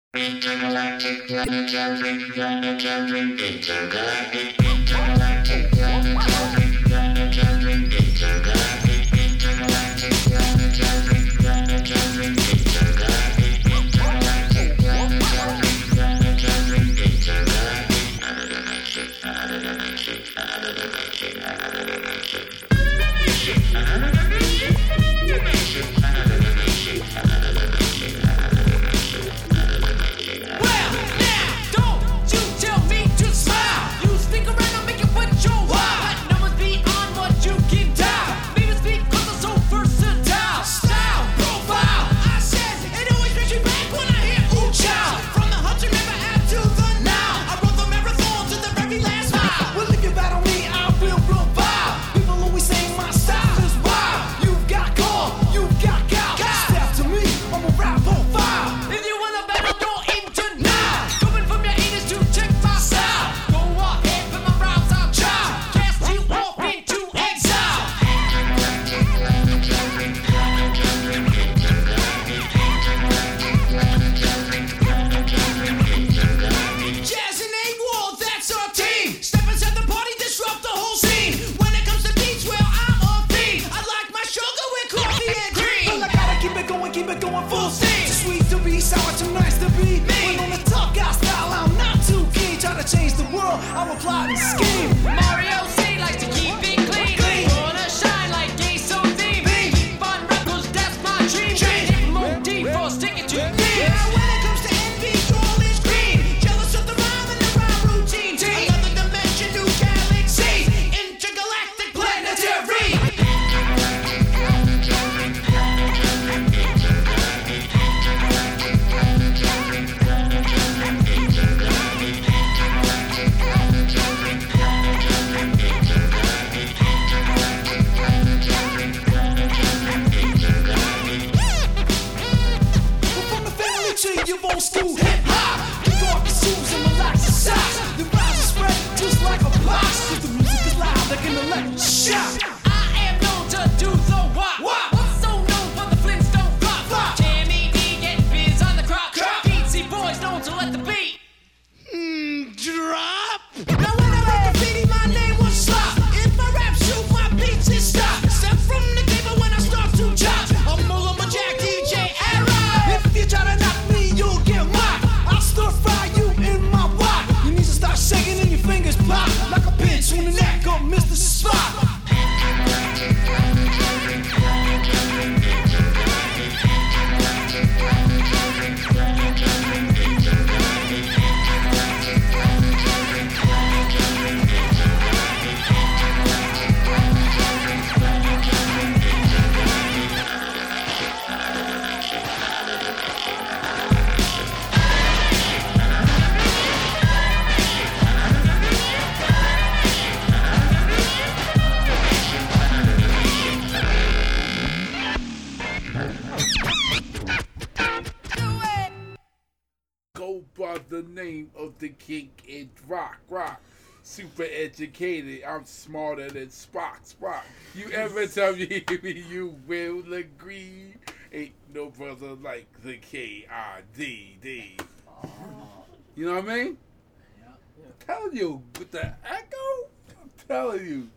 The name of the king in rock. Super educated, I'm smarter than Spock. You ever tell me you will agree? Ain't no brother like the K-I-D-D. You know what I mean? Yeah. I'm telling you, with the echo, I'm telling you.